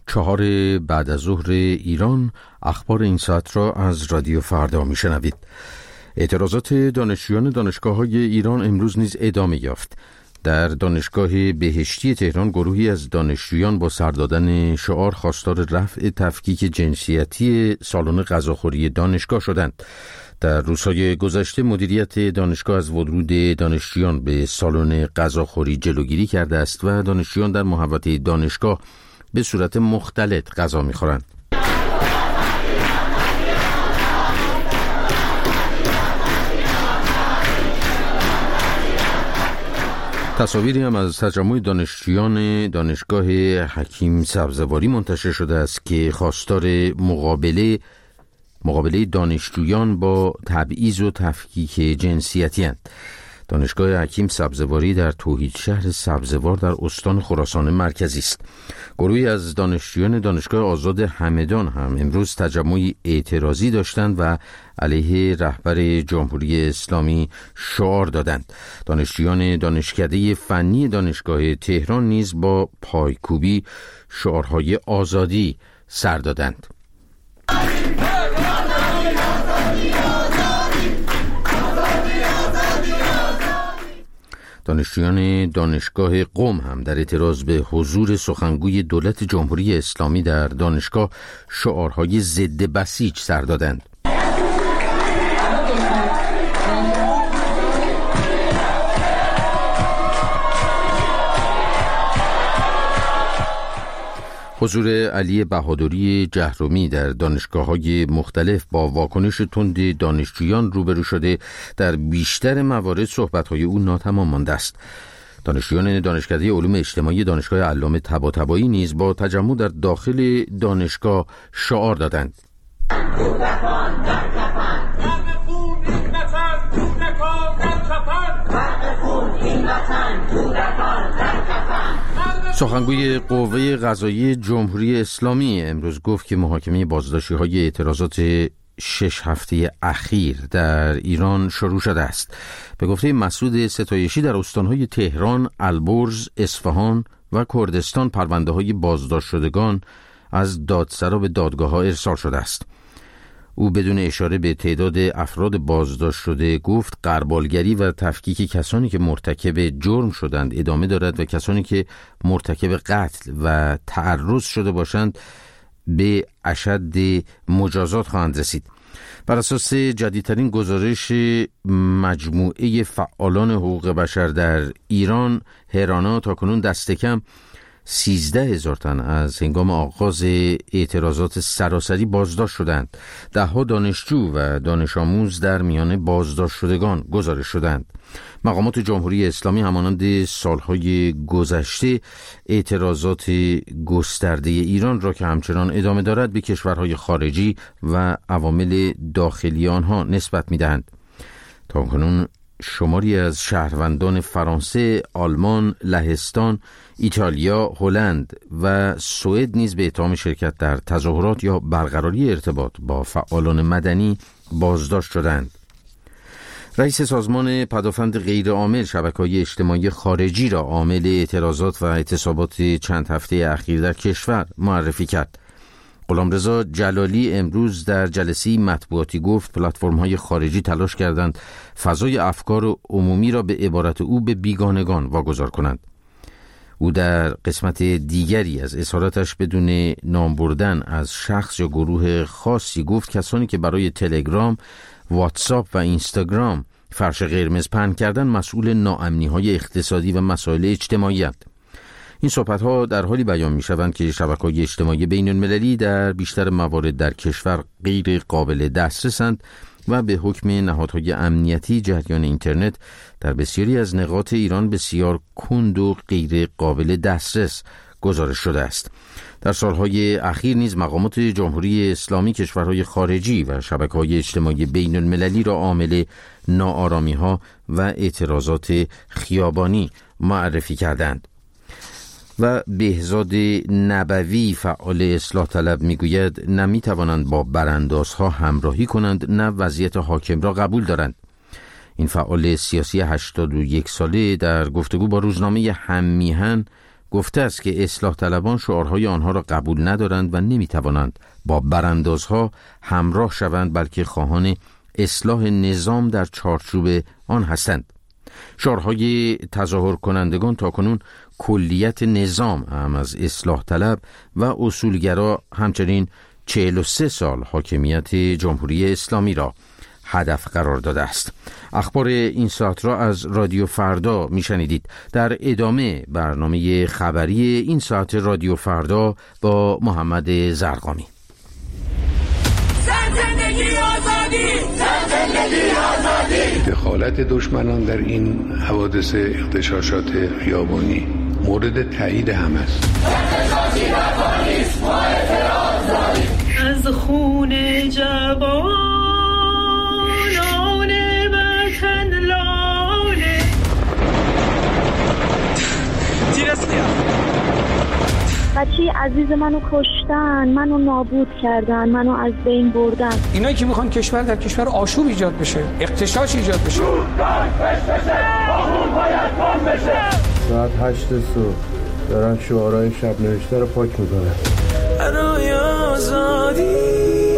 4 بعد از ظهر ایران اخبار این ساعت را از رادیو فردا میشنوید. اعتراضات دانشجویان دانشگاه‌های ایران امروز نیز ادامه یافت. در دانشگاه بهشتی تهران گروهی از دانشجویان با سر دادن شعار خواستار رفع تفکیک جنسیتی سالن غذاخوری دانشگاه شدند. در روزهای گذشته مدیریت دانشگاه از ورود دانشجویان به سالن غذاخوری جلوگیری کرده است و دانشجویان در محوطه دانشگاه به صورت مختلط غذا می‌خورند. تصاویری هم از تجمع دانشجویان دانشگاه حکیم سبزواری منتشر شده است که خواستار مقابله دانشجویان با تبعیض و تفکیک جنسیتی اند. دانشگاه حکیم سبزواری در توحید شهر سبزوار در استان خراسان مرکزی است. گروهی از دانشجویان دانشگاه آزاد همدان هم امروز تجمعی اعتراضی داشتند و علیه رهبر جمهوری اسلامی شعار دادند. دانشجویان دانشکده فنی دانشگاه تهران نیز با پایکوبی شعارهای آزادی سر دادند. دانشجویان دانشگاه قم هم در اعتراض به حضور سخنگوی دولت جمهوری اسلامی در دانشگاه شعارهای ضد بسیج سر دادند. حضور علی بهادری جهرومی در دانشگاه‌های مختلف با واکنش تند دانشجویان روبرو شده. در بیشتر موارد صحبت‌های او ناتمام مانده است. دانشجویان دانشکده علوم اجتماعی دانشگاه علامه طباطبایی نیز با تجمع در داخل دانشگاه شعار دادند. سخنگوی قوه قضاییه جمهوری اسلامی امروز گفت که محاکمه بازداشتی‌های اعتراضات 6 هفته اخیر در ایران شروع شده است. به گفته مسعود ستایشی در استان‌های تهران، البرز، اصفهان و کردستان پرونده‌های بازداشت شدگان از دادسرا به دادگاه‌ها ارسال شده است. او بدون اشاره به تعداد افراد بازداشت شده گفت غربالگری و تفکیک کسانی که مرتکب جرم شدند ادامه دارد و کسانی که مرتکب قتل و تعرض شده باشند به اشد مجازات خواهند رسید. بر اساس جدیدترین گزارش مجموعه فعالان حقوق بشر در ایران، هرانا تاکنون دست کم 13,000 تن از هنگام آغاز اعتراضات سراسری بازداشت شدند. 10 دانشجو و دانش آموز در میان بازداشت شدگان گزارش شدند. مقامات جمهوری اسلامی همانند سالهای گذشته اعتراضات گسترده ایران را که همچنان ادامه دارد به کشورهای خارجی و عوامل داخلی آنها نسبت می‌دهند. تاکنون شماری از شهروندان فرانسه، آلمان، لهستان، ایتالیا، هلند و سوئد نیز به اتهام شرکت در تظاهرات یا برقراری ارتباط با فعالان مدنی بازداشت شدند. رئیس سازمان پدافند غیرعامل شبکه‌های اجتماعی خارجی را عامل اعتراضات و اعتصابات چند هفته اخیر در کشور معرفی کرد. غلامرضا جلالی امروز در جلسه مطبوعاتی گفت پلتفرم‌های خارجی تلاش کردند فضای افکار عمومی را به عبارت او به بیگانگان واگذار کنند. او در قسمت دیگری از اظهاراتش بدون نام بردن از شخص یا گروه خاصی گفت کسانی که برای تلگرام، واتساپ و اینستاگرام فرش قرمز پهن کردن مسئول ناامنی‌های اقتصادی و مسائل اجتماعی اند. این صحبت‌ها در حالی بیان می‌شوند که شبکه‌های اجتماعی بین‌المللی در بیشتر موارد در کشور غیر قابل دسترسند و به حکم نهادهای امنیتی جریان اینترنت در بسیاری از نقاط ایران بسیار کند و غیر قابل دسترس گزارش شده است. در سالهای اخیر نیز مقامات جمهوری اسلامی کشورهای خارجی و شبکه‌های اجتماعی بین‌المللی را عامل ناآرامی‌ها و اعتراضات خیابانی معرفی کردند. و بهزاد نبوی فعال اصلاح طلب میگوید نه میتوانند با براندازها همراهی کنند نه وضعیت حاکم را قبول دارند. این فعال سیاسی 81 ساله در گفتگو با روزنامه هم میهن گفته است که اصلاح طلبان شعارهای آنها را قبول ندارند و نمیتوانند با براندازها همراه شوند، بلکه خواهان اصلاح نظام در چارچوب آن هستند. شعارهای تظاهر کنندگان تاکنون کلیت نظام هم از اصلاح طلب و اصولگرا، همچنین 43 سال حاکمیت جمهوری اسلامی را هدف قرار داده است. اخبار این ساعت را از رادیو فردا میشنیدید. در ادامه برنامه خبری این ساعت رادیو فردا با محمد زرقامی. زندگی آزادی، زندگی آزادی. دخالت دشمنان در این حوادث اغتشاشات خیابانی مورد تایید هم است. اغتشاشی نکنید، ما اعتراض داریم. از خون جوانان وطن لاله بچه عزیز منو کشتن، منو نابود کردن، منو از بین بردن. اینایی که میخوان کشور در کشور آشوب ایجاد بشه، اغتشاش ایجاد بشه. ساعت 8 صبح دارن شعارهای شب نوشته رو پاک میکنن. برای آزادی.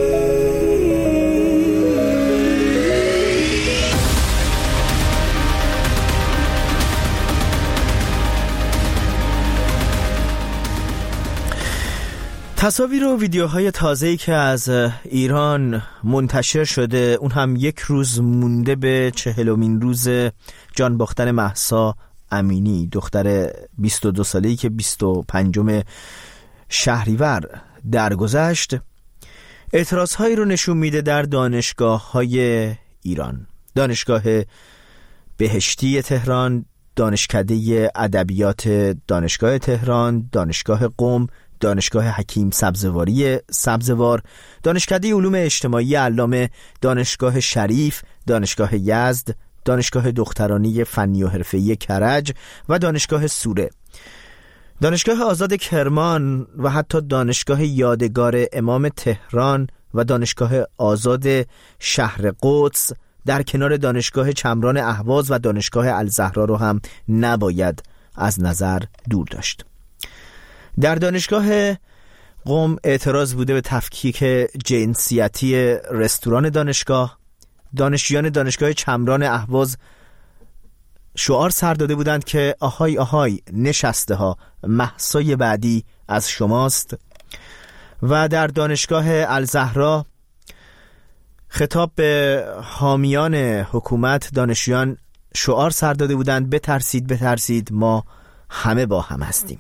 تصاویر و ویدیوهای تازه‌ای که از ایران منتشر شده، اون هم یک روز مونده به 40مین روز جان باختن مهسا امینی، دختر 22 ساله‌ای که 25 شهریور درگذشت، اعتراضهایی رو نشون میده در دانشگاه‌های ایران. دانشگاه بهشتی تهران، دانشکده ادبیات دانشگاه تهران، دانشگاه قم، دانشگاه حکیم سبزواری سبزوار، دانشکده علوم اجتماعی علامه، دانشگاه شریف، دانشگاه یزد، دانشگاه دخترانی فنی و حرفه‌ای کرج و دانشگاه سوره، دانشگاه آزاد کرمان و حتی دانشگاه یادگار امام تهران و دانشگاه آزاد شهر قدس در کنار دانشگاه چمران اهواز و دانشگاه الزهرا رو هم نباید از نظر دور داشت. در دانشگاه قم اعتراض بوده به تفکیک جنسیتی رستوران دانشگاه. دانشجویان دانشگاه چمران اهواز شعار سر داده بودند که آهای آهای نشسته ها، مهسای بعدی از شماست. و در دانشگاه الزهرا خطاب به حامیان حکومت، دانشجویان شعار سر داده بودند بترسید بترسید، ما همه با هم هستیم.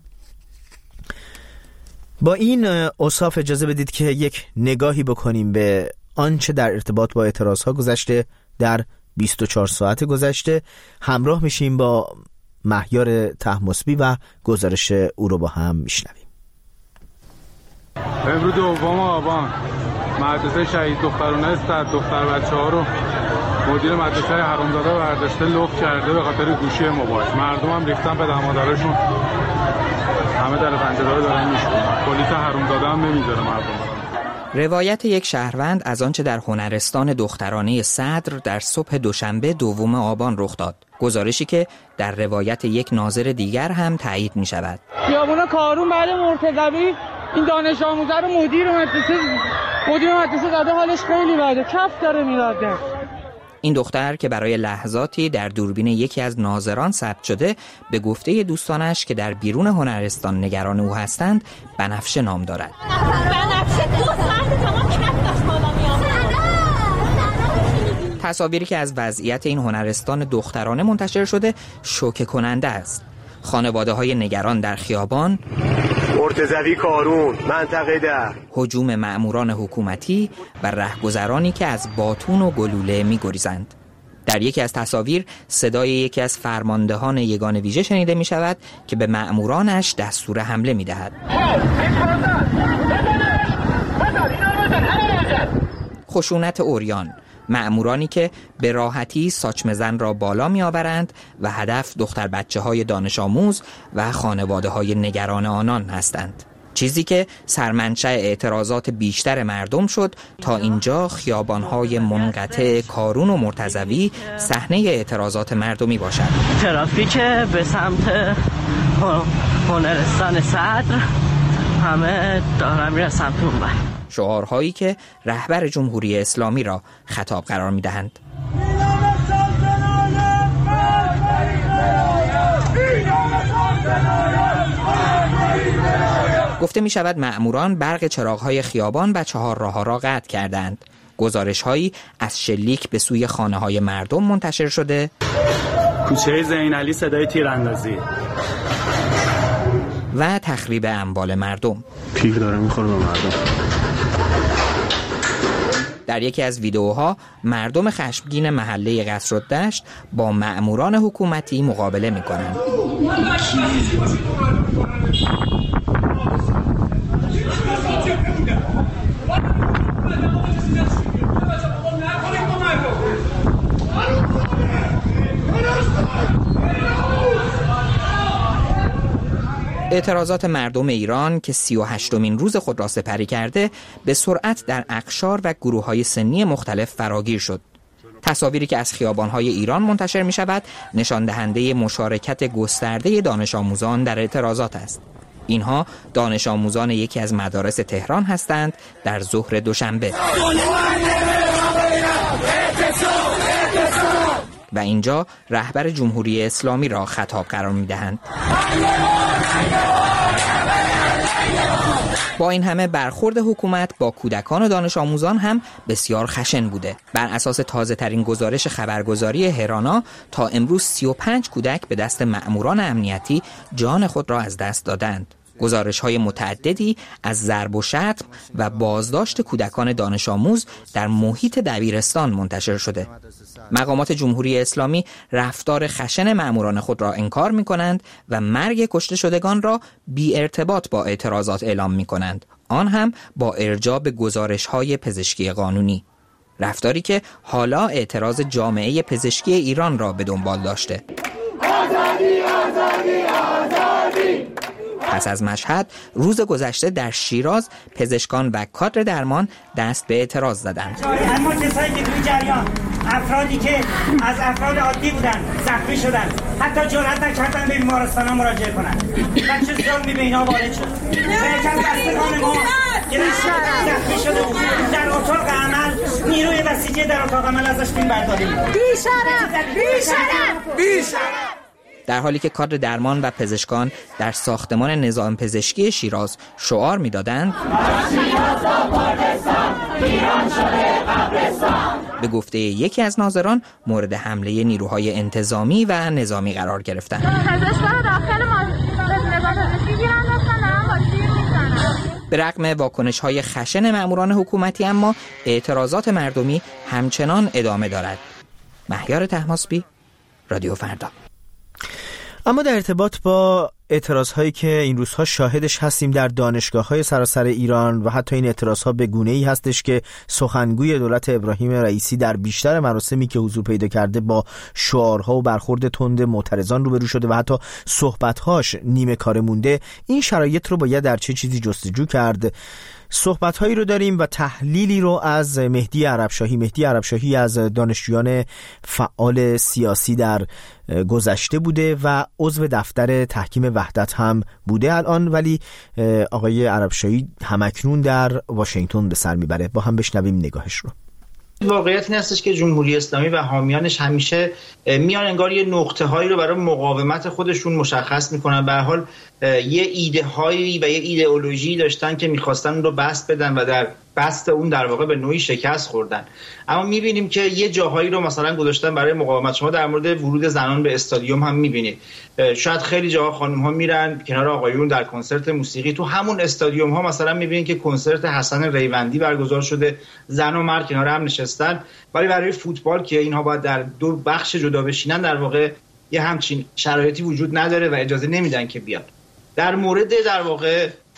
با این اوصاف اجازه بدید که یک نگاهی بکنیم به آنچه در ارتباط با اعتراضها گذشته در 24 ساعت گذشته. همراه میشیم با مهیار طهماسبی و گزارش او رو با هم میشنویم. امروز 2 آبان مدرسه شهید دخترانه صد دختر بچه‌ها رو مدیر مدرسه حرامزاده برداشته لخت کرده به خاطر گوشی موبایل. مردم هم ریختن به مادرشون، همه در پنجره رو دارن میشکنن. پلیس حرامزاده هم نمیذاره مردم. روایت یک شهروند از آنچه در هنرستان دخترانه صدر در صبح دوشنبه 2 آبان رخ داد. گزارشی که در روایت یک ناظر دیگر هم تایید می شود. خیابون کارون بعد مرتضوی این دانش آموزه رو مدیر مدرسه زده، حالش خیلی بده، کف داره میراده. این دختر که برای لحظاتی در دوربین یکی از ناظران ثبت شده، به گفته دوستانش که در بیرون هنرستان نگران او هستند، بنفشه نام دارد. بنفشه 2 ساعت تمام کف داشت بالا می‌آمد. تصاویری که از وضعیت این هنرستان دخترانه منتشر شده شوکه کننده است. خانواده‌های نگران در خیابان، مرتضوی کارون منطقه 10، هجوم مأموران حکومتی و رهگذرانی که از باتون و گلوله می‌گریزند. در یکی از تصاویر صدای یکی از فرماندهان یگان ویژه شنیده می شود که به مأمورانش دستور حمله می دهد. خشونت عریان، مأمورانی که به راحتی ساچمه زن را بالا می آورند و هدف دختر بچه های دانش آموز و خانواده های نگران آنان هستند. چیزی که سرمنشأ اعتراضات بیشتر مردم شد تا اینجا خیابان‌های منقطع کارون و مرتضوی صحنه اعتراضات مردمی باشد. ترافیک به سمت هنرستان صدر همه دارن میرن سمت اونور. شعارهایی که رهبر جمهوری اسلامی را خطاب قرار می‌دهند. گفته می شود مأموران برق چراغ‌های خیابان و 4 راه‌ها را قطع کردند. گزارش‌هایی از شلیک به سوی خانه‌های مردم منتشر شده. کوچه زینعلی صدای تیراندازی و تخریب اموال مردم. پیر داره میخوره به مردم. در یکی از ویدئوها مردم خشمگین محله قصرالدشت با مأموران حکومتی مقابله می‌کنند. اعتراضات مردم ایران که 38مین روز خود را سپری کرده به سرعت در اقشار و گروه‌های سنی مختلف فراگیر شد. تصاویری که از خیابان‌های ایران منتشر می‌شود نشان دهنده مشارکت گسترده دانش آموزان در اعتراضات است. اینها دانش آموزان یکی از مدارس تهران هستند در ظهر دوشنبه. و اینجا رهبر جمهوری اسلامی را خطاب قرار می‌دهند. با این همه برخورد حکومت با کودکان و دانش آموزان هم بسیار خشن بوده. بر اساس تازه ترین گزارش خبرگزاری هرانا تا امروز 35 کودک به دست مأموران امنیتی جان خود را از دست دادند. گزارش‌های متعددی از ضرب و شتم و بازداشت کودکان دانش آموز در محیط دبیرستان منتشر شده. مقامات جمهوری اسلامی رفتار خشن مأموران خود را انکار می‌کنند و مرگ کشته شدگان را بی ارتباط با اعتراضات اعلام می‌کنند، آن هم با ارجاع به گزارش‌های پزشکی قانونی. رفتاری که حالا اعتراض جامعه پزشکی ایران را به دنبال داشته. آزادی، آزادی، آزادی. پس از مشهد روز گذشته در شیراز پزشکان و کادر درمان دست به اعتراض زدند. اما کسایی که توی جریان افرادی که از افراد عادی بودن زخمی شدن حتی جرئت نکردن به بیمارستان‌ها مراجعه کنند. بچه ظلمی به اینا وارد شد. یکی از بستگان ما که زخمی شده بود در اتاق عمل نیروی بسیجی در اتاق عمل ازش فیلم برداری بود. بی‌شرف. در حالی که کادر درمان و پزشکان در ساختمان نظام پزشکی شیراز شعار می‌دادند به گفته یکی از ناظران مورد حمله نیروهای انتظامی و نظامی قرار گرفتند. پزشکان داخل نظام پزشکی گیرن داشتن با تیر می‌زنن. به رغم واکنش‌های خشن مأموران حکومتی اما اعتراضات مردمی همچنان ادامه دارد. مهیار طهماسبی، رادیو فردا. اما در ارتباط با اعتراض‌هایی که این روزها شاهدش هستیم در دانشگاه‌های سراسر ایران و حتی این اعتراض‌ها به گونه‌ای هستش که سخنگوی دولت ابراهیم رئیسی در بیشتر مراسمی که حضور پیدا کرده با شعارها و برخورد تند معترضان روبرو شده و حتی صحبت‌هاش نیمه کاره مونده. این شرایط رو باید در چه چیزی جستجو کرد؟ صحبت‌هایی رو داریم و تحلیلی رو از مهدی عربشاهی از دانشجویان فعال سیاسی در گذشته بوده و عضو دفتر تحکیم وحدت هم بوده الان، ولی آقای عربشاهی همکنون در واشنگتن به سر میبره. با هم بشنویم نگاهش رو. واقعیت این هستش که جمهوری اسلامی و حامیانش همیشه میان انگار یه نقطه هایی رو برای مقاومت خودشون مشخص میکنن. به هر حال یه ایده هایی و یه ایدئولوژی داشتن که میخواستن اون رو بسط بدن و در بسط اون در واقع به نوعی شکست خوردن. اما میبینیم که یه جاهایی رو مثلا گذاشتن برای مقاومت. شما در مورد ورود زنان به استادیوم هم میبینید، شاید خیلی جاها خانم ها میرن کنار آقایون در کنسرت موسیقی. تو همون استادیوم ها مثلا میبینید که کنسرت حسن ریوندی برگزار شده، زن و مرد کنار هم نشستن، ولی برای فوتبال که اینها باید در دو بخش جدا بشینن در واقع یه همچین شرایطی وجود نداره و اجازه نمیدن که بیان. در مورد در واقع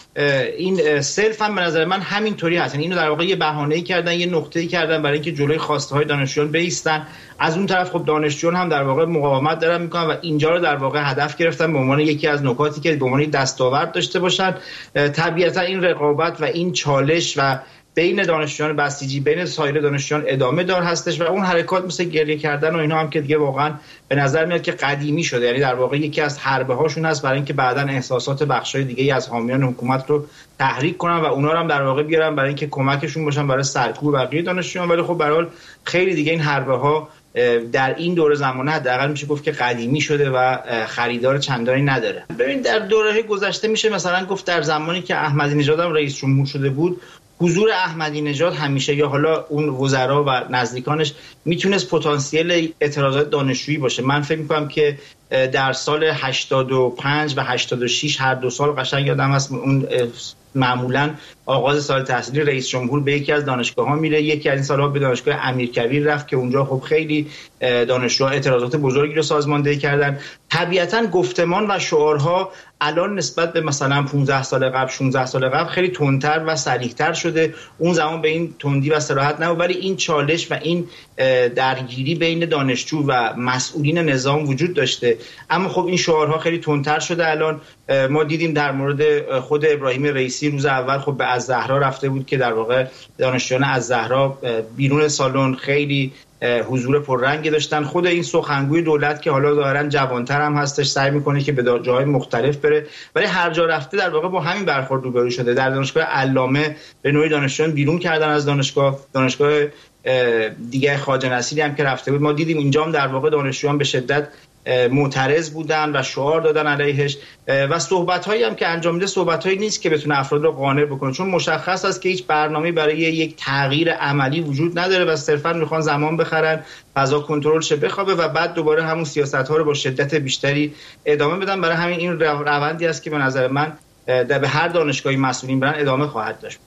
این سلف هم به نظر من همینطوری هست. یعنی اینو در واقع یه بهانه‌ای کردن، یه نقطه‌ای کردن برای اینکه جلوی خواسته‌های دانشجویان بایستن. از اون طرف خب دانشجویان هم در واقع مقاومت دارن میکنن و اینجا رو در واقع هدف گرفتن به عنوان یکی از نکاتی که به عنوان دستاورد داشته باشن. طبیعتا این رقابت و این چالش و بین دانشجویان بسیجی بین سایر دانشجویان ادامه دار هستش و اون حرکات مثل گریه کردن و اینا هم که دیگه واقعا به نظر میاد که قدیمی شده. یعنی در واقع یکی از حربه هاشون هست برای اینکه بعداً احساسات بخشای دیگه از حامیان حکومت رو تحریک کنن و اونا رو هم در واقع بیارن برای اینکه کمکشون باشن برای سرکوب بقیه دانشجویان. ولی خب به هر حال خیلی دیگه این حربه ها در این دوره زمانه حداقل میشه گفت که قدیمی شده و خریدار چندانی نداره. ببین در دوره گذشته میشه مثلا گفت در زمانی که احمدی نژاد هم رئیس جمهور شده بود، حضور احمدی نژاد همیشه یا حالا اون وزرا و نزدیکانش میتونست پتانسیل اعتراضات دانشجویی باشه. من فکر میکنم که در سال 85 و 86 هر دو سال قشنگ یادم هست اون معمولا آغاز سال تحصیلی رئیس جمهور به یکی از دانشگاه‌ها میره. یکی از این سال‌ها به دانشگاه امیرکبیر رفت که اونجا خب خیلی دانشجوها اعتراضات بزرگی رو سازماندهی کردن. طبیعتاً گفتمان و شعارها الان نسبت به مثلا 15 سال قبل 16 سال قبل خیلی تندتر و صریح‌تر شده. اون زمان به این تندی و صراحت نبود، ولی این چالش و این درگیری بین دانشجو و مسئولین نظام وجود داشته. اما خب این شعارها خیلی تندتر شده. الان ما دیدیم در مورد خود ابراهیم رئیسی روز اول خب به الزهرا رفته بود که در واقع دانشجویان الزهرا بیرون سالن خیلی حضور پررنگی داشتن. خود این سخنگوی دولت که حالا ظاهرا جوانتر هم هستش سعی میکنه که به جاهای مختلف بره، ولی هر جا رفته در واقع با همین برخورد روبرو شده. در دانشگاه علامه به نوعی دانشجویان بیرون کردن از دانشگاه دیگه خواجه نصیری هم که رفته بود ما دیدیم اینجا هم در واقع دانشجویان به شدت معترض بودن و شعار دادن علیهش و صحبت‌هایی هم که انجام میده صحبت‌هایی نیست که بتونه افراد رو قانع بکنه، چون مشخص است که هیچ برنامه‌ای برای یک تغییر عملی وجود نداره و صرفاً میخوان زمان بخرن، فضا کنترل شه، بخوابه و بعد دوباره همون سیاست‌ها رو با شدت بیشتری ادامه بدن. برای همین این روندی است که به نظر من به هر دانشگاهی مسئولین برن ادامه خواهد داشت.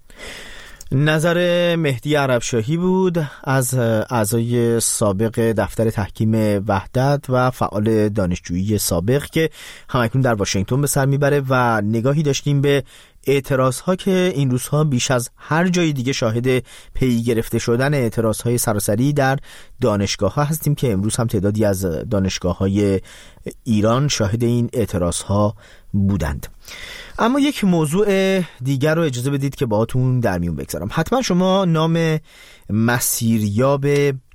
نظر مهدی عربشاهی بود از اعضای سابق دفتر تحکیم وحدت و فعال دانشجویی سابق که همکنون در واشنگتن به سر میبره و نگاهی داشتیم به اعتراضها که این روزها بیش از هر جای دیگه شاهد پی گرفته شدن اعتراضهای سراسری در دانشگاه‌ها هستیم که امروز هم تعدادی از دانشگاه‌های ایران شاهد این اعتراضها بودند. اما یک موضوع دیگر رو اجازه بدید که باهاتون در میون بگذارم. حتما شما نام مسیریاب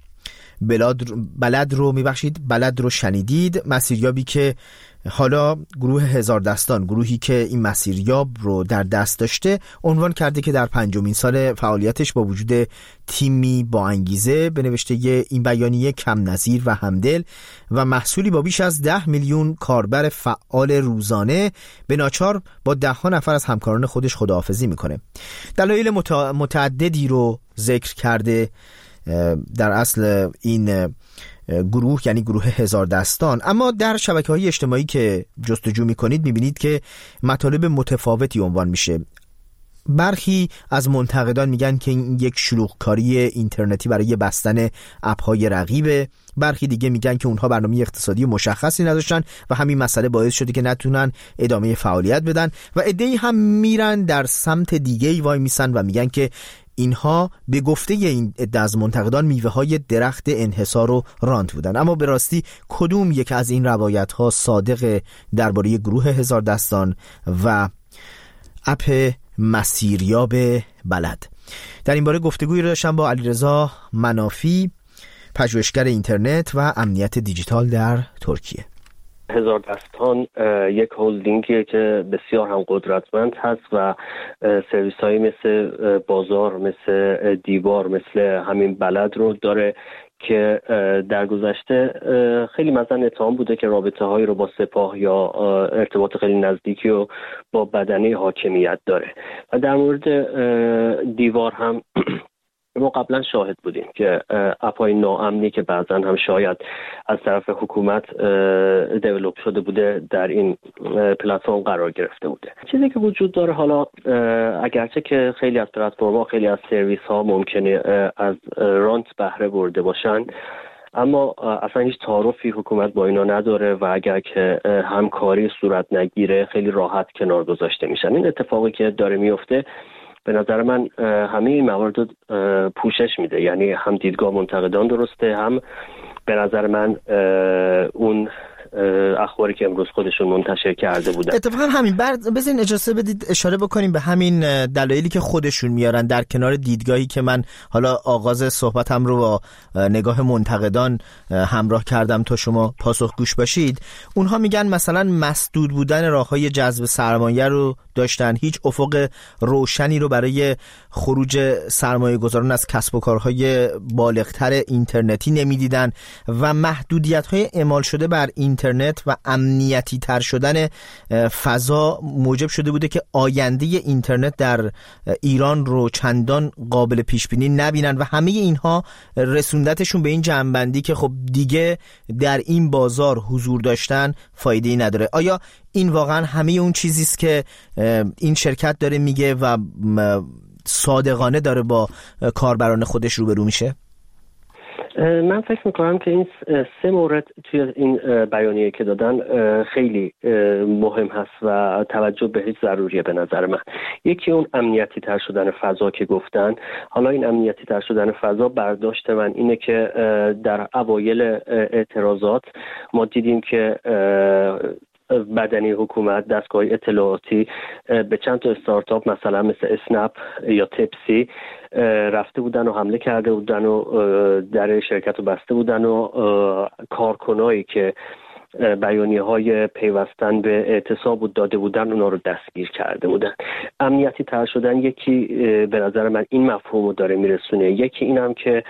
بلد رو شنیدید. مسیریابی که حالا گروه هزار دستان، گروهی که این مسیریاب رو در دست داشته، عنوان کرده که در 5مین سال فعالیتش با وجود تیمی با انگیزه به نوشته این بیانیه کم نظیر و همدل و محصولی با بیش از 10 میلیون کاربر فعال روزانه به ناچار با 10 نفر از همکاران خودش خداحافظی میکنه. دلایل متعددی رو ذکر کرده در اصل این گروه، یعنی گروه هزار دستان، اما در شبکه‌های اجتماعی که جستجو می‌کنید می‌بینید که مطالب متفاوتی عنوان میشه. برخی از منتقدان میگن که این یک شلوغکاری اینترنتی برای بستن اپ‌های رقیبه، برخی دیگه میگن که اونها برنامه اقتصادی مشخصی نداشتن و همین مسئله باعث شده که نتونن ادامه فعالیت بدن و عده‌ای هم میرن در سمت دیگه‌ای وای میسن و میگن که اینها به گفته این عده از منتقدان میوه های درخت انحصار رو راند بودن. اما به راستی کدوم یک از این روایت ها صادق درباره گروه هزار دستان و اپ مسیریاب بلد؟ در این باره گفتگویی رو داشتم با علیرضا منافی، پژوهشگر اینترنت و امنیت دیجیتال در ترکیه. هزار دستان یک هولدینگیه که بسیار هم قدرتمند هست و سرویس هایی مثل بازار، مثل دیوار، مثل همین بلد رو داره که در گذشته خیلی مثلا اتهام بوده که رابطه هایی رو با سپاه یا ارتباط خیلی نزدیکی رو با بدنه حاکمیت داره. و در مورد دیوار هم ما قبلا شاهد بودیم که اپای ناامنی که بعضا هم شاید از طرف حکومت دیولوب شده بوده در این پلتفرم قرار گرفته بوده. چیزی که وجود داره حالا اگرچه که خیلی از پلتفرم‌ها، خیلی از سرویس ها ممکنه از رانت بهره برده باشن، اما اصلا هیچ تعارفی حکومت با اینا نداره و اگر که همکاری صورت نگیره خیلی راحت کنار گذاشته میشن. این اتفاقی که داره میفته به نظر من همه این موارد پوشش میده، یعنی هم دیدگاه منتقدان درسته، هم به نظر من اون اخباری که امروز خودشون منتشر کرده بودن. اتفاقا همین بذارین اجازه بدید اشاره بکنیم به همین دلایلی که خودشون میارن در کنار دیدگاهی که من حالا آغاز صحبتم رو با نگاه منتقدان همراه کردم تا شما پاسخ گوش باشید. اونها میگن مثلا مسدود بودن راههای جذب سرمایه رو داشتن، هیچ افق روشنی رو برای خروج سرمایه گذاران از کسب و کارهای بالغتر اینترنتی نمیدیدن و محدودیت‌های اعمال شده بر اینترنت و امنیتی تر شدن فضا موجب شده بوده که آینده اینترنت در ایران رو چندان قابل پیش بینی نبینن و همه اینها رسوندتشون به این جنبندی که خب دیگه در این بازار حضور داشتن فایده‌ای نداره. آیا این واقعا همه اون چیزی است که این شرکت داره میگه و صادقانه داره با کاربران خودش روبرو میشه؟ من فکر میکنم که این 3 مورد توی این بیانیه که دادن خیلی مهم هست و توجه بهش ضروریه به نظر من. یکی اون امنیتی تر شدن فضا که گفتن. حالا این امنیتی تر شدن فضا برداشت من اینه که در اوایل اعتراضات ما دیدیم که بدنی حکومت، دستگاه اطلاعاتی به چند تا استارتاپ مثلا مثل اسنپ یا تپسی رفته بودن و حمله کرده بودن و در شرکت رو بسته بودن و کارکنایی که بیانیه‌های پیوستن به اعتصاب داده بودن اونا رو دستگیر کرده بودن. امنیتی تر شدن یکی به نظر من این مفهوم رو داره میرسونه. یکی اینم که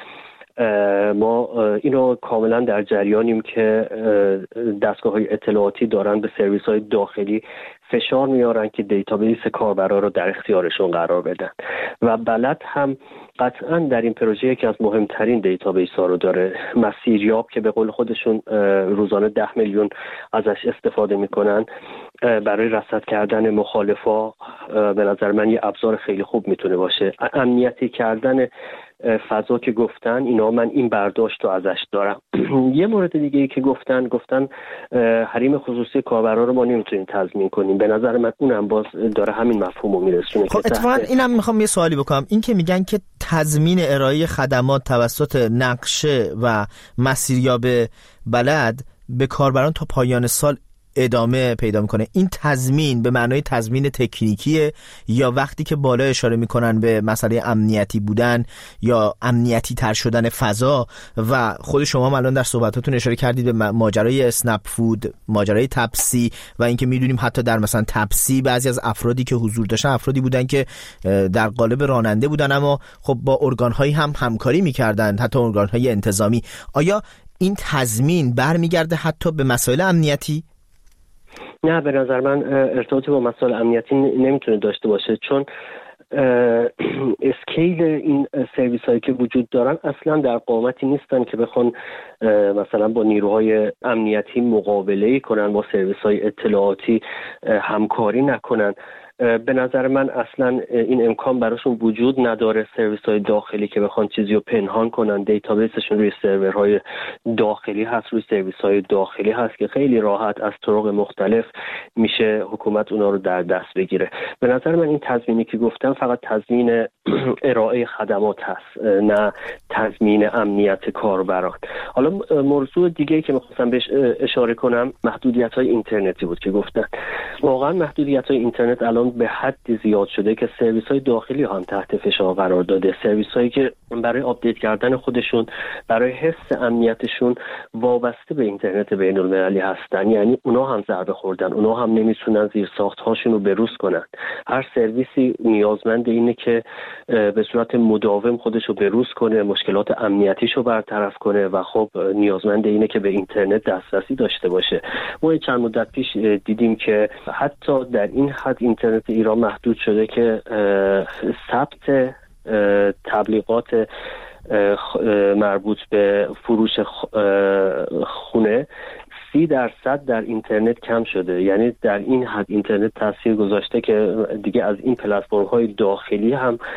ما اینو کاملا در جریانیم که دستگاه‌های اطلاعاتی دارن به سرویس‌های داخلی فشار میارن که دیتابیس کاربرا رو در اختیارشون قرار بدن و بلد هم قطعا در این پروژه یکی از مهمترین دیتابیس ها رو داره، مسیریاب که به قول خودشون روزانه 10 میلیون ازش استفاده میکنن برای رصد کردن مخالفا. به نظر من یه ابزار خیلی خوب میتونه باشه. امنیتی کردن فضا که گفتن اینا، من این برداشت رو ازش دارم. یه مورد دیگه ای که گفتن حریم خصوصی کاربرا رو ما نمیتونیم تضمین کنیم. به نظر من اونم باز داره همین مفهوم رو میرسونه. خب اتفاقا اینم میخوام یه سوالی بکنم. این که میگن که تضمین ارائه خدمات توسط نقشه و مسیریاب بلد به کاربران تا پایان سال ادامه پیدا میکنه، این تضمین به معنای تضمین تکنیکیه یا وقتی که بالا اشاره میکنن به مسئله امنیتی بودن یا امنیتی تر شدن فضا؟ و خود شما الان در صحبتاتون اشاره کردید به ماجرای اسنپ فود، ماجرای تپسی و اینکه میدونیم حتی در مثلا تپسی بعضی از افرادی که حضور داشتن افرادی بودن که در قالب راننده بودن اما خب با ارگان‌هایی هم همکاری میکردن، حتی ارگان‌های انتظامی. آیا این تضمین برمیگرده حتی به مسائل امنیتی؟ نه، به نظر من ارتباطی با مسائل امنیتی نمیتونه داشته باشه، چون اسکیل این سرویس هایی که وجود دارن اصلا در قامتی نیستن که بخوان مثلا با نیروهای امنیتی مقابله کنن، با سرویس های اطلاعاتی همکاری نکنن. به نظر من اصلا این امکان براشون وجود نداره. سرویس های داخلی که بخوان چیزی رو پنهان کنن، دیتابیسشون روی سرورهای داخلی هست، روی سرویس های داخلی هست که خیلی راحت از طرق مختلف میشه حکومت اونا رو در دست بگیره. به نظر من این تضمینی که گفتم فقط تضمین ارائه خدمات هست، نه تضمین امنیت کاربران. حالا موضوع دیگه‌ای که می‌خواستم بهش اشاره کنم محدودیت‌های اینترنتی بود که گفتن. واقعا محدودیت‌های اینترنت الان به حدی زیاد شده که سرویس‌های داخلی هم تحت فشار قرار داده. سرویس‌هایی که برای آپدیت کردن خودشون، برای حفظ امنیتشون وابسته به اینترنت بین‌المللی هستن، یعنی اونا هم ضربه خوردن، اونا هم نمیتونن زیرساخت‌هاشون رو بروز کنن. هر سرویسی نیازمند اینه که به صورت مداوم خودش رو بروز کنه، مشکلات امنیتیش رو برطرف کنه و خب نیازمند اینه که به اینترنت دسترسی داشته باشه. ما چند مدت پیش دیدیم که حتی در این حد اینترنت ایران محدود شده که ثبت تبلیغات مربوط به فروش خونه 30% در اینترنت کم شده. یعنی در این حد اینترنت تاثیر گذاشته که دیگه از این پلتفرم‌های داخلی هم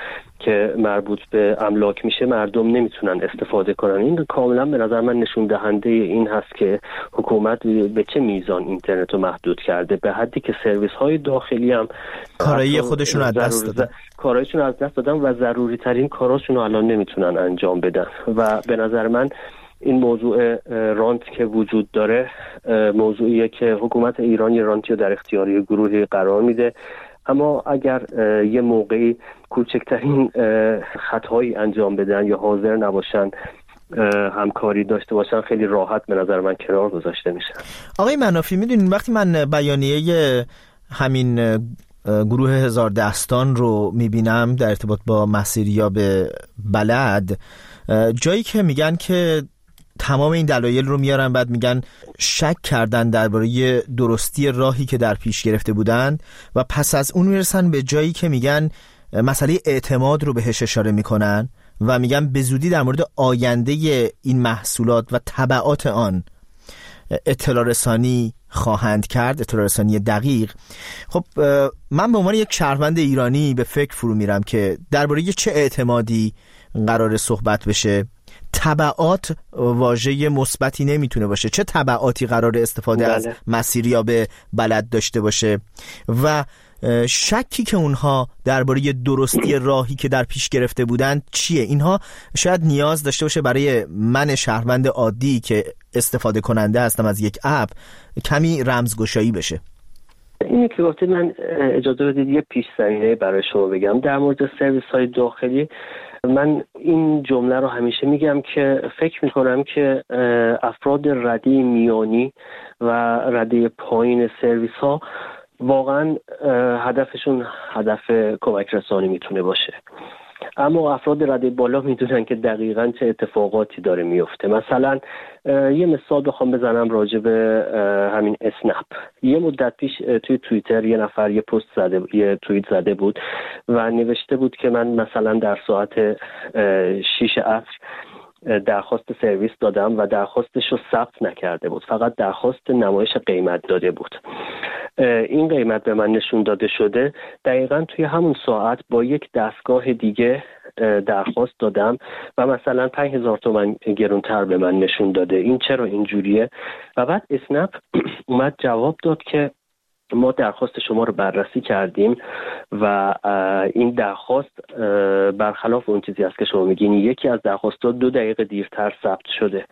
که مربوط به املاک میشه مردم نمیتونن استفاده کنن. این کاملا به نظر من نشون دهنده این هست که حکومت به چه میزان اینترنت رو محدود کرده، به حدی که سرویس های داخلی هم کارایی خودشون از دست دادن، کارایشون از دست دادن و ضروری ترین کاراشون رو الان نمیتونن انجام بدن. و به نظر من این موضوع رانت که وجود داره موضوعیه که حکومت ایران یه رانتی رو در اختیار گروهی قرار میده، اما اگر یه موقعی کوچکترین خطایی انجام بدن یا حاضر نباشن همکاری داشته باشن خیلی راحت به نظر من کنار گذاشته میشه. آقای منافی، میدونین وقتی من بیانیه همین گروه هزار دستان رو میبینم در ارتباط با مسیریاب بلد، جایی که میگن که تمام این دلایل رو میارن، بعد میگن شک کردن درباره درستی راهی که در پیش گرفته بودن و پس از اون میرسن به جایی که میگن مسئله اعتماد رو بهش اشاره میکنن و میگن به زودی در مورد آینده این محصولات و تبعات آن اطلاع رسانی خواهند کرد، اطلاع رسانی دقیق. خب من به عنوان یک شهروند ایرانی به فکر فرو میرم که درباره چه اعتمادی قرار صحبت بشه. تبعات واژه مثبتی نمیتونه باشه، چه تبعاتی قرار استفاده از مسیریاب بلد داشته باشه و شکی که اونها درباره درستی راهی که در پیش گرفته بودند چیه؟ اینها شاید نیاز داشته باشه برای من شهروند عادی که استفاده کننده هستم از یک اپ کمی رمزگشایی بشه. اینی که گفتید من اجازه بدید یه پیش زمینه برای شما بگم در مورد سرویس های داخلی. من این جمله رو همیشه میگم که فکر میکنم که افراد رده میانی و رده پایین سرویس ها واقعا هدفشون هدف کمک رسانی میتونه باشه، اما افراد رده بالا میدونن که دقیقاً چه اتفاقاتی داره میفته. مثلا یه مثال بخوام بزنم راجع به همین اسنپ. یه مدت پیش توی توییتر یه نفر یه توییت زده بود و نوشته بود که من مثلا در ساعت 6 عصر درخواست سرویس دادم و درخواستش رو ثبت نکرده بود، فقط درخواست نمایش قیمت داده بود. این قیمت به من نشون داده شده، دقیقاً توی همون ساعت با یک دستگاه دیگه درخواست دادم و مثلا 5,000 تومان گرونتر به من نشون داده. این چرا اینجوریه؟ و بعد اسنپ اومد جواب داد که ما درخواست شما رو بررسی کردیم و این درخواست برخلاف اون چیزی است که شما میگین، یکی از درخواست‌ها 2 دقیقه دیرتر ثبت شده.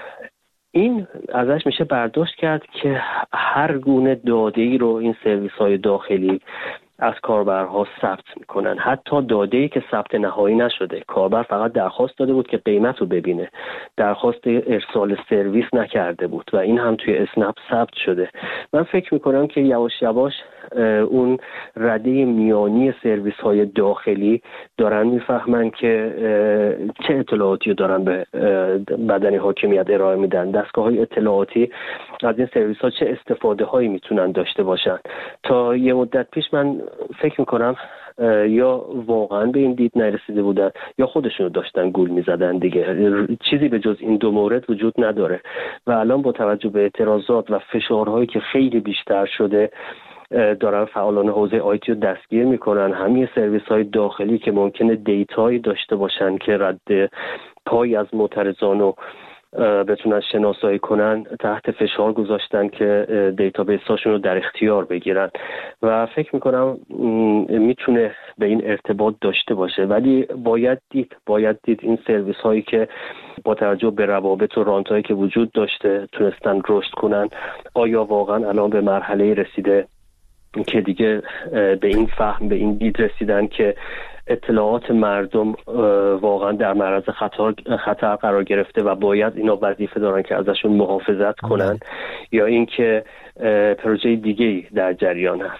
این ازش میشه برداشت کرد که هر گونه داده‌ای رو این سرویس‌های داخلی از کاربرها ثبت میکنن، حتی داده‌ای که ثبت نهایی نشده. کاربر فقط درخواست داده بود که قیمت رو ببینه، درخواست ارسال سرویس نکرده بود و این هم توی اسنپ ثبت شده. من فکر میکنم که یواش یواش اون رده میانی سرویس های داخلی دارن میفهمن که چه اطلاعاتی رو دارن به بدن حاکمیت ارائه میدن. دستگاه های اطلاعاتی از این سرویس ها چه استفاده هایی میتونن داشته باشن. تا یه مدت پیش من فکر میکنم یا واقعا به این دید نرسیده بودن یا خودشونو داشتن گول میزدن دیگه. چیزی به جز این 2 مورد وجود نداره و الان با توجه به اعتراضات و فشارهایی که خیلی بیشتر شده دارن فعالان حوزه آیتی رو دستگیر میکنن. همین سرویس های داخلی که ممکنه دیتایی داشته باشن که رد پای از معترضان رو بتونن شناسایی کنن، تحت فشار گذاشتن که دیتابیس هاشون رو در اختیار بگیرن و فکر میکنم میتونه به این ارتباط داشته باشه. ولی باید دید این سرویس هایی که با توجه به روابط و رانت هایی که وجود داشته تونستن رشد کنن، آیا واقعا الان به مرحله رسیده که دیگه به این فهم، به این دید رسیدن که اطلاعات مردم واقعا در معرض خطر قرار گرفته و باید اینا وظیفه دارن که ازشون محافظت کنن، یا اینکه پروژه دیگه‌ای در جریان هست.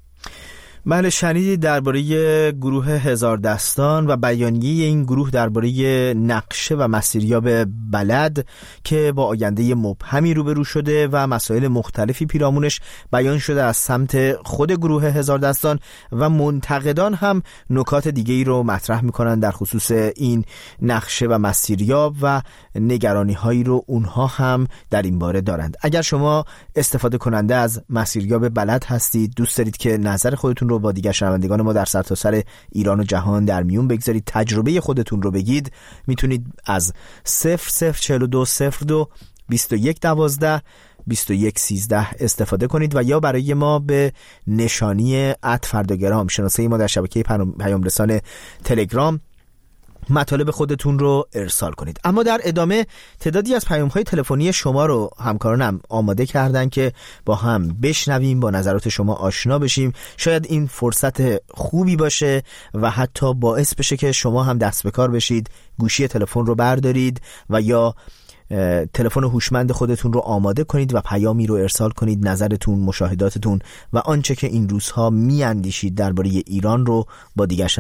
بله، شنیدید درباره گروه هزار دستان و بیانیه این گروه درباره نقشه و مسیریاب بلد که با آینده مبهمی روبرو شده و مسائل مختلفی پیرامونش بیان شده از سمت خود گروه هزار دستان و منتقدان هم نکات دیگه‌ای رو مطرح میکنن در خصوص این نقشه و مسیریاب و نگرانی هایی رو اونها هم در این باره دارند. اگر شما استفاده کننده از مسیریاب بلد هستید، دوست دارید که نظر خودتون رو رو با دیگر شنوندگان ما در سرتاسر ایران و جهان در میون بگذارید، تجربه خودتون رو بگید. میتونید از 004202 2112 2113 استفاده کنید و یا برای ما به نشانی @فرداگرام شناسه ما در شبکه پیام رسان تلگرام مطالب خودتون رو ارسال کنید. اما در ادامه تعدادی از پیام‌های تلفنی شما رو همکارانم آماده کردن که با هم بشنویم، با نظرات شما آشنا بشیم. شاید این فرصت خوبی باشه و حتی باعث بشه که شما هم دست به کار بشید، گوشی تلفن رو بردارید و یا تلفن هوشمند خودتون رو آماده کنید و پیامی رو ارسال کنید، نظرتون، مشاهداتتون و آنچه که این روزها میاندیشید درباره ایران رو با دیگر